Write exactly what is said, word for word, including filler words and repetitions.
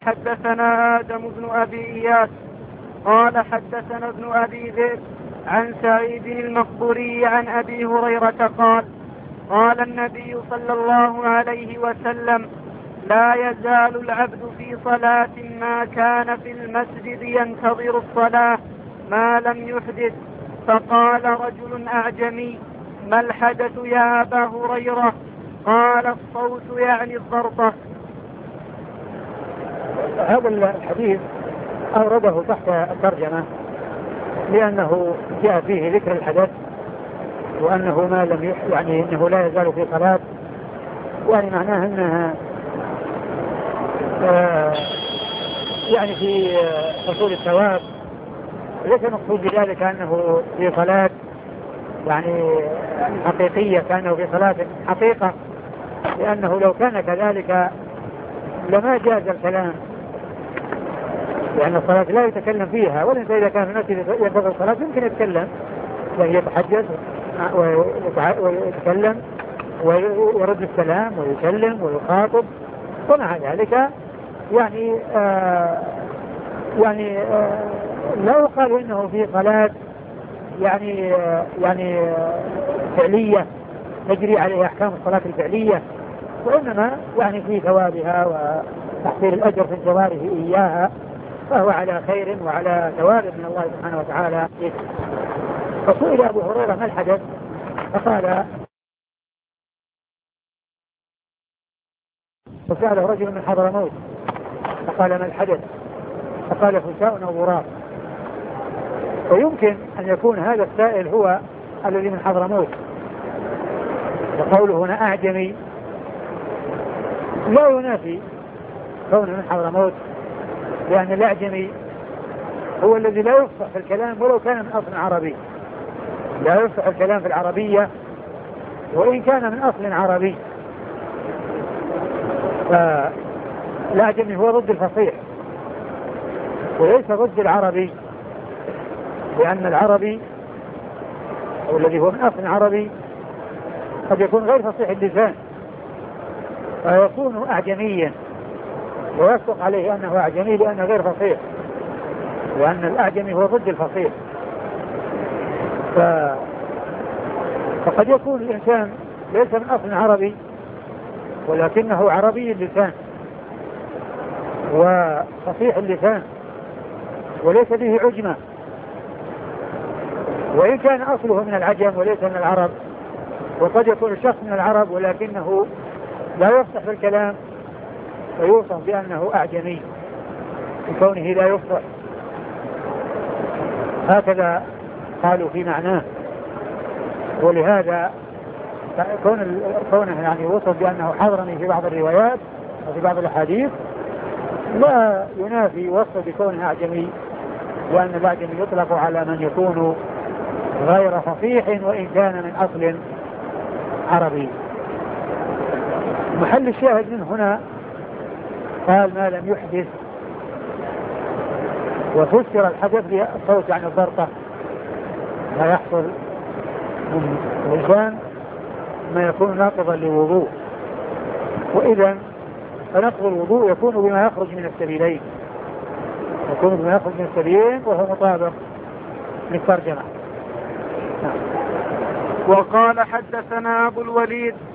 حدثنا آدم بن أبي إياس قال حدثنا ابن أبي ذئب عن سعيد المقبوري عن أبي هريرة قال قال النبي صلى الله عليه وسلم: لا يزال العبد في صلاة ما كان في المسجد ينتظر الصلاة ما لم يحدث. فقال رجل أعجمي: ما الحدث يا أبا هريرة؟ قال: الصوت يعني الضربة. هذا الحديث أورده تحت الترجمة لأنه جاء فيه ذكر الحدث وأنه ما لم يح يعني أنه لا يزال في صلاة، يعني معناه أنها آه يعني في حصول الثواب. ليس المقصود بذلك أنه في صلاة يعني حقيقية، كأنه في صلاة حقيقة، لأنه لو كان كذلك لما جاز الكلام، لأن الصلاة لا يتكلم فيها. والإنسان إذا كان في نفسه ينتظر الصلاة يمكن يتكلم، يعني يتحدث ويتكلم ويرد السلام ويكلم ويخاطب، ومع ذلك يعني آه يعني آه لا يقال إنه في صلاة يعني آه يعني آه فعلية تجري عليها أحكام الصلاة الفعلية، وإنما يعني في ثوابها وتحصيل الأجر في انتظاره إياها، فهو على خير وعلى ثواب من الله سبحانه وتعالى. فسئل أبو هريرة: ما الحدث؟ فقال وسأله رجل من حضرموت فقال: ما الحدث؟ فقال: فساء أو غراب. ويمكن أن يكون هذا السائل هو الذي من حضرموت، وقوله هنا أعجمي لا ينافي كونه من حضرموت، لأن الأعجمي هو الذي لا يفصح في الكلام ولو كان من أصل عربي، لا يفصح الكلام في العربية وإن كان من أصل عربي. فالأعجمي هو ضد الفصيح وليس ضد العربي، لأن العربي أو الذي هو من أصل عربي قد يكون غير فصيح اللسان فيكون أعجميا ويصدق عليه أنه أعجمي لأنه غير فصيح، لأن الأعجمي هو ضد الفصيح. ف... فقد يكون الإنسان ليس من أصل عربي ولكنه عربي اللسان وفصيح اللسان وليس به عجمة، وإن كان أصله من العجم وليس من العرب. وقد يكون الشخص من العرب ولكنه لا يفصح في الكلام ويوصف بأنه أعجمي بكونه لا يفصح، هكذا قالوا في معناه. ولهذا كونه يعني وصف بأنه حضرمي في بعض الروايات وفي بعض الأحاديث لا ينافي وصف بكونه أعجمي، لأن الأعجمي يطلق على من يكون غير فصيح وإن كان من أصل عربي. محل الشاهد من هنا قال: ما لم يحدث، وفسر الحدث بالصوت عن الضرطة، ما يحصل من الإنسان ما يكون ناقضا للوضوء. وإذا فنقض الوضوء يكون بما يخرج من السبيلين، يكون بما يخرج من السبيلين وهو مطابق للترجمة. وقال حدثنا أبو الوليد